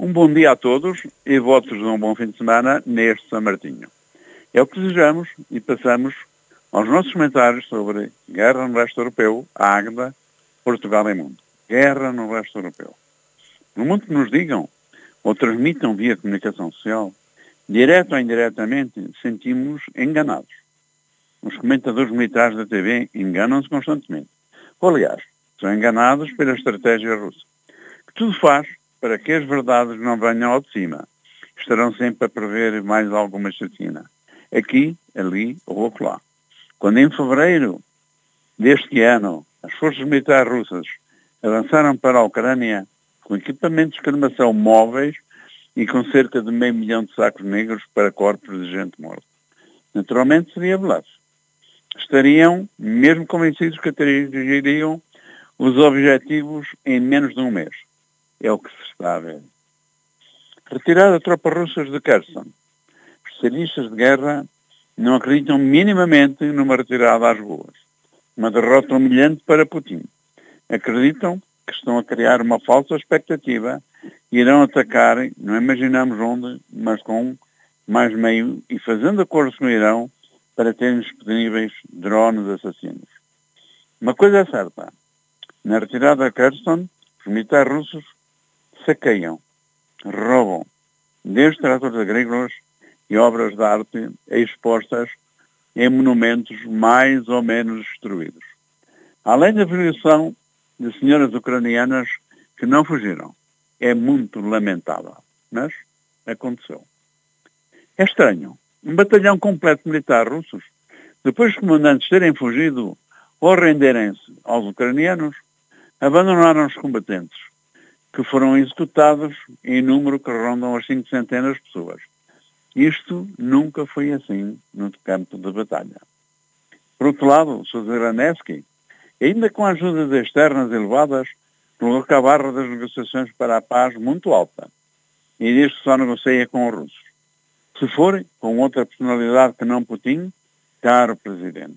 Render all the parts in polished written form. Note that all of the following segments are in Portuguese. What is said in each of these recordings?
Um bom dia a todos e votos de um bom fim de semana neste São Martinho. É o que desejamos e passamos aos nossos comentários sobre guerra no leste europeu, a Águeda, Portugal e mundo. Guerra no leste europeu. No mundo que nos digam ou transmitam via comunicação social, direto ou indiretamente, sentimos enganados. Os comentadores militares da TV enganam-se constantemente. Ou, aliás, são enganados pela estratégia russa, que tudo faz para que as verdades não venham ao de cima. Estarão sempre a prever mais alguma chacina. Aqui, ali ou acolá. Quando em fevereiro deste ano as forças militares russas avançaram para a Ucrânia com equipamentos de armação móveis e com cerca de 500 mil de sacos negros para corpos de gente morta. Naturalmente seria bluff. Estariam mesmo convencidos que atingiriam os objetivos em menos de um mês. É o que se está a ver. Retirar as tropas russas de Kherson. Especialistas de guerra não acreditam minimamente numa retirada às ruas. Uma derrota humilhante para Putin. Acreditam que estão a criar uma falsa expectativa e irão atacar, não imaginamos onde, mas com mais meio e fazendo acordos com o Irão para terem disponíveis drones assassinos. Uma coisa é certa. Na retirada a Kherson, os militares russos saqueiam, roubam, desde tratores agrícolas e obras de arte expostas em monumentos mais ou menos destruídos. Além da violação de senhoras ucranianas que não fugiram. É muito lamentável, mas aconteceu. É estranho. Um batalhão completo de militares russos, depois dos comandantes terem fugido ou renderem-se aos ucranianos, abandonaram os combatentes, que foram executados em número que rondam as 5 centenas de pessoas. Isto nunca foi assim no campo de batalha. Por outro lado, Zelensky, ainda com a ajuda de externas elevadas, colocou a barra das negociações para a paz muito alta e diz que só negocia com os russos. Se for com outra personalidade que não Putin, caro Presidente.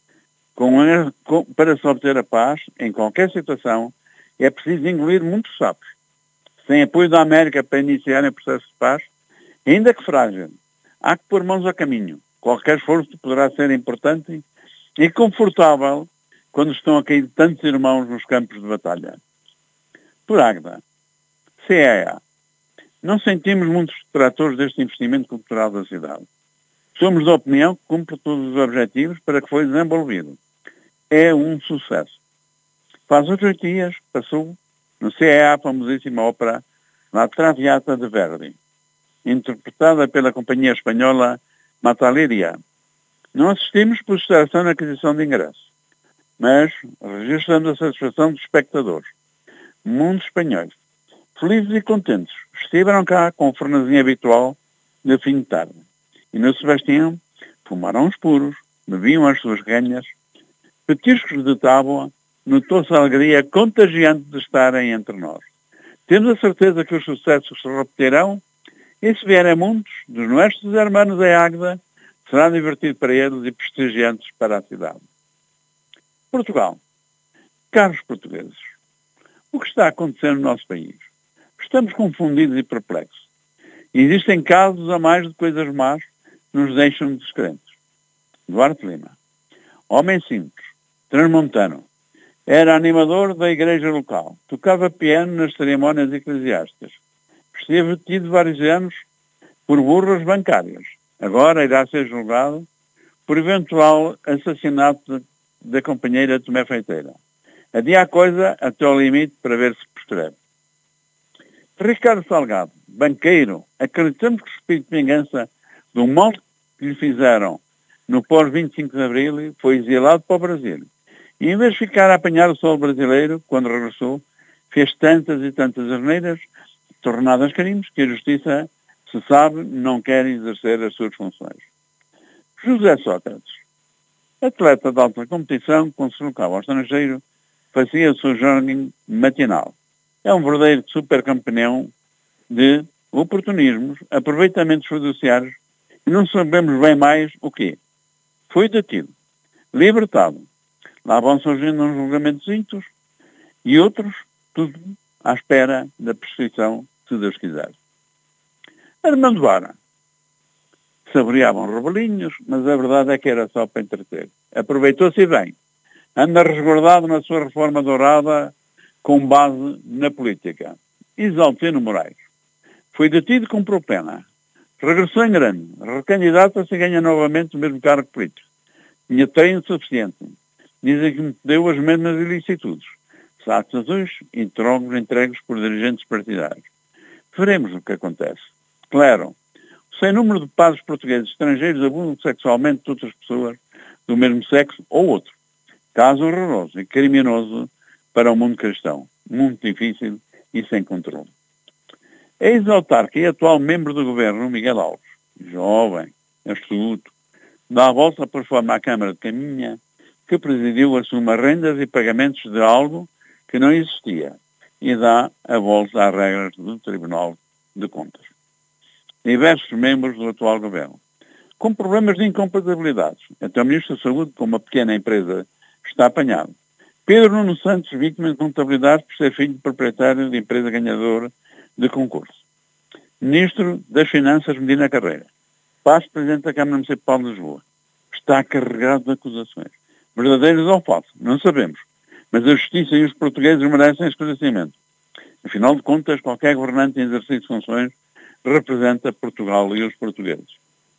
Para se obter a paz, em qualquer situação, é preciso engolir muitos sapos. Sem apoio da América para iniciarem o processo de paz, ainda que frágil, há que pôr mãos a caminho. Qualquer esforço poderá ser importante e confortável quando estão a cair tantos irmãos nos campos de batalha. Por Águeda, CEA. Não sentimos muitos detratores deste investimento cultural da cidade. Somos da opinião que cumpre todos os objetivos para que foi desenvolvido. É um sucesso. Faz 8 dias passou no CEA a famosíssima ópera La Traviata de Verdi, interpretada pela companhia espanhola Mataleria. Não assistimos por distração na aquisição de ingressos, mas registramos a satisfação dos espectadores. Muitos espanhóis, felizes e contentes, estiveram cá com o fornezinho habitual de fim de tarde. E no Sebastião fumaram os puros, bebiam as suas ganhas, petiscos de tábua, notou-se a alegria contagiante de estarem entre nós. Temos a certeza que os sucessos se repetirão e se vierem muitos dos nossos hermanos em Águeda, será divertido para eles e prestigiantes para a cidade. Portugal. Caros portugueses, o que está a acontecer no nosso país? Estamos confundidos e perplexos. Existem casos a mais de coisas más que nos deixam descrentes. Duarte Lima. Homem simples, transmontano. Era animador da igreja local. Tocava piano nas cerimónias eclesiásticas. Esteve detido vários anos por burras bancárias. Agora irá ser julgado por eventual assassinato da companheira Tomé Feiteira. Adia a coisa até ao limite para ver se prescreve. Ricardo Salgado, banqueiro, acreditamos que o espírito de vingança do mal que lhe fizeram no pós-25 de Abril foi exilado para o Brasil. E em vez de ficar a apanhar o sol brasileiro, quando regressou, fez tantas e tantas asneiras, tornadas crimes, que a justiça, se sabe, não quer exercer as suas funções. José Sócrates, atleta de alta competição, quando se deslocava ao estrangeiro, fazia o seu jogging matinal. É um verdadeiro supercampeão de oportunismos, aproveitamentos fiduciários e não sabemos bem mais o quê. Foi detido, libertado. Lá vão surgindo uns julgamentos e outros, tudo à espera da prescrição se Deus quiser. Armando Vara. Saboreavam rebelinhos, mas a verdade é que era só para entreter. Aproveitou-se bem. Anda resguardado na sua reforma dourada com base na política. Isaltino Moraes. Foi detido com propena. Regressou em grande. Recandidata-se e ganha novamente o mesmo cargo político. Tinha treino suficiente. Dizem que me deu as mesmas ilicitudes. Sacos azuis e trocos entregues por dirigentes partidários. Veremos o que acontece. Claro, sem número de padres portugueses estrangeiros abusam sexualmente de outras pessoas do mesmo sexo ou outro. Caso horroroso e criminoso para o mundo cristão. Muito difícil e sem controle. É exaltar que é atual membro do governo, Miguel Alves, jovem, astuto, dá a volta por forma à Câmara de Caminha, que presidiu assuma rendas e pagamentos de algo que não existia e dá a volta às regras do Tribunal de Contas. Diversos membros do atual governo, com problemas de incompatibilidades. Até o Ministro da Saúde, com uma pequena empresa, está apanhado. Pedro Nuno Santos, vítima de contabilidade por ser filho de proprietário de empresa ganhadora de concurso. Ministro das Finanças, Medina Carreira. Paz, Presidente da Câmara Municipal de Lisboa. Está carregado de acusações. Verdadeiras ou falsas? Não sabemos. Mas a Justiça e os portugueses merecem esclarecimento. Afinal de contas, qualquer governante em exercício de funções representa Portugal e os portugueses.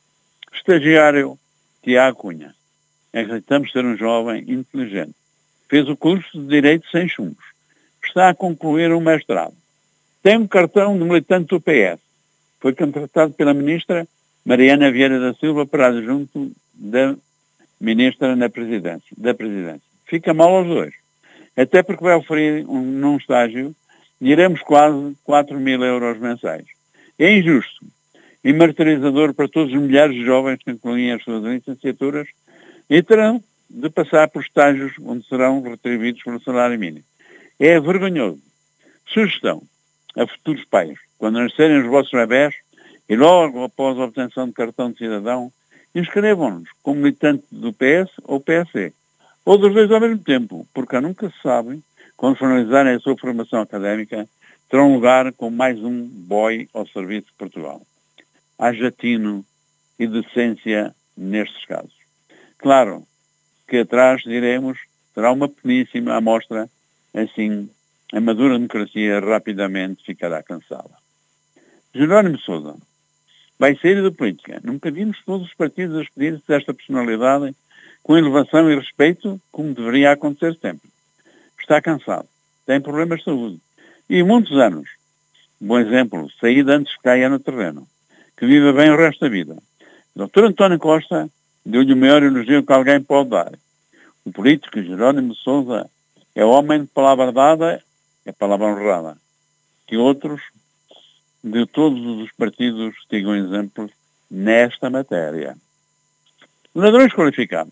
Estagiário Tiago Cunha. Acreditamos ser um jovem inteligente. Fez o curso de Direito sem chumbos. Está a concluir um mestrado. Tem um cartão de militante do PS. Foi contratado pela ministra Mariana Vieira da Silva para adjunto da ministra da Presidência. Fica mal aos dois. Até porque vai oferir num estágio e iremos quase 4.000 euros mensais. É injusto e martirizador para todos os milhares de jovens que concluem as suas licenciaturas e terão de passar por estágios onde serão retribuídos pelo salário mínimo. É vergonhoso. Sugestão a futuros pais, quando nascerem os vossos bebés e logo após a obtenção de cartão de cidadão, inscrevam-nos como militante do PS ou PSD, ou dos dois ao mesmo tempo, porque nunca se sabe, quando finalizarem a sua formação académica, terão lugar com mais um boy ao serviço de Portugal. Haja tino e decência nestes casos. Claro que atrás, diremos, será uma pequeníssima amostra, assim a madura democracia rapidamente ficará cansada. Jerónimo Sousa vai sair da política. Nunca vimos todos os partidos a despedir-se desta personalidade com elevação e respeito, como deveria acontecer sempre. Está cansado, tem problemas de saúde e muitos anos. Bom exemplo, saída antes que caia no terreno, que viva bem o resto da vida. Dr. António Costa deu-lhe o maior elogio que alguém pode dar. O político Jerónimo Sousa é homem de palavra dada, é palavra honrada. Que outros de todos os partidos sigam exemplos nesta matéria. Ladrões qualificados.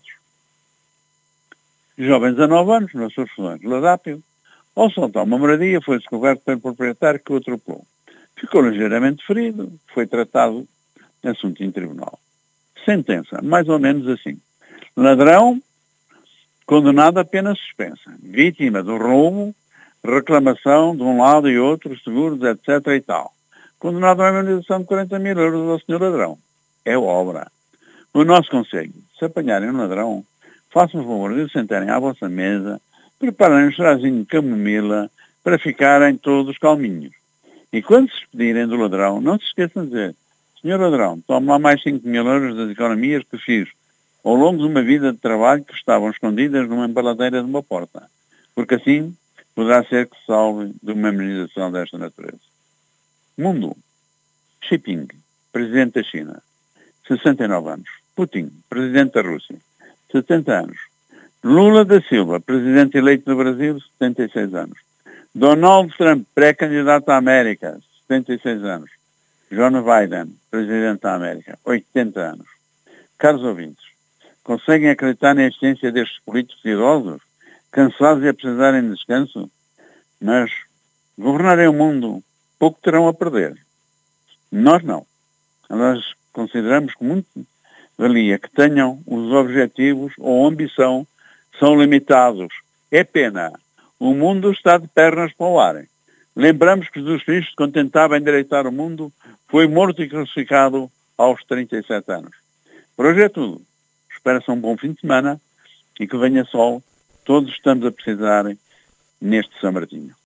Jovens a 9 anos, nas suas funções de ladápio, ao saltar uma moradia, foi descoberto pelo proprietário que o atropelou. Ficou ligeiramente ferido, foi tratado assunto em tribunal. Sentença, mais ou menos assim. Ladrão, condenado a pena suspensa. Vítima do roubo, reclamação de um lado e outro, seguros, etc. e tal. Condenado a uma indenização de 40.000 euros ao senhor ladrão. É obra. O nosso conselho, se apanharem um ladrão, façam o favor de sentarem à vossa mesa, preparem um chazinho de camomila para ficarem todos calminhos. E quando se despedirem do ladrão, não se esqueçam de dizer: senhor ladrão, tome lá mais 5.000 euros das economias que fiz ao longo de uma vida de trabalho que estavam escondidas numa embaladeira de uma porta. Porque assim poderá ser que se salve de uma indenização desta natureza. Mundo. Xi Jinping, presidente da China, 69 anos. Putin, presidente da Rússia, 70 anos. Lula da Silva, presidente eleito do Brasil, 76 anos. Donald Trump, pré-candidato à América, 76 anos. Joe Biden, presidente da América, 80 anos. Caros ouvintes, conseguem acreditar na existência destes políticos idosos, cansados e a precisarem de descanso? Mas governarem o mundo, pouco terão a perder. Nós não. Nós consideramos que muito valia que tenham os objetivos ou ambição são limitados. É pena. O mundo está de pernas para o ar. Lembramos que Jesus Cristo, quando tentava endireitar o mundo, foi morto e crucificado aos 37 anos. Por hoje é tudo. Espera-se um bom fim de semana e que venha sol. Todos estamos a precisar neste São Martinho.